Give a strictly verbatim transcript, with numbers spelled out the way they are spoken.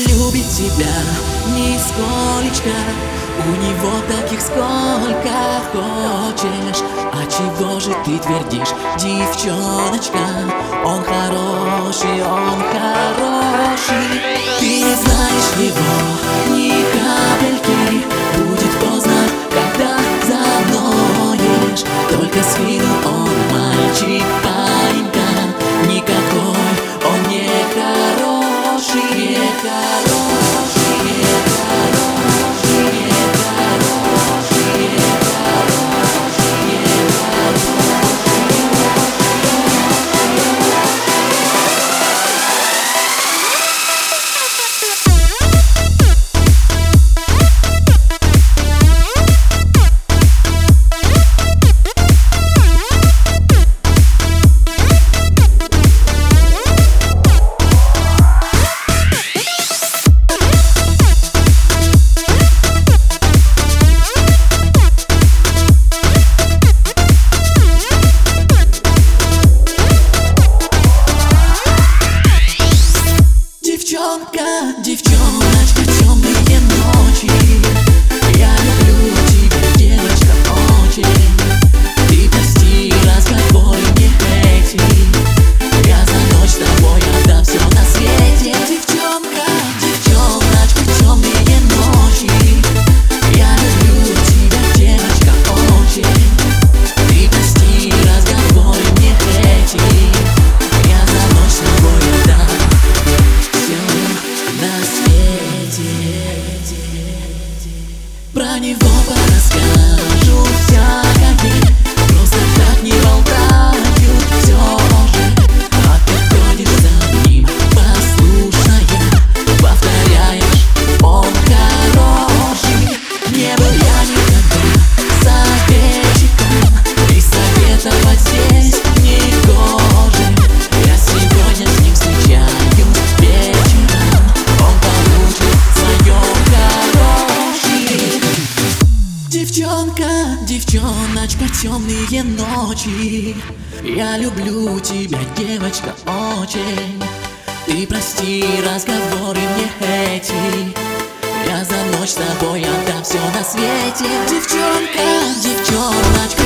любит тебя нисколечко, у него таких сколько хочешь. А чего же ты твердишь, девчоночка? Он хороший, он хороший. Ты не знаешь его ни капельки. Будет поздно, когда заноешь. Только с виду он мальчик, панька. Никакой он не хороший, не хороший, не хороший, не хороший, не хороший, не хороший. Девчонка, девчоночка, темные ночи. Я люблю тебя, девочка, очень. Ты прости разговоры мне эти. Я за ночь с тобой отдам все на свете. Девчонка, девчоночка, темные ночи. Я люблю тебя, девочка, очень. Ты прости разговоры мне эти. Я за ночь с тобой отдам на свете. Про него порасскажу всякое, просто так не болтают все же. А ты ходишь за ним послушная, повторяешь, он хороший. Не был я никогда советчиком, и советовать здесь не гоже. Я сегодня с ним встречаюсь вечером. Он получит свое хороший. Девчонка, девчоночка, темные ночи. Я люблю тебя, девочка, очень. Ты прости разговоры мне эти. Я за ночь с тобой отдам все на свете. Девчонка, девчоночка,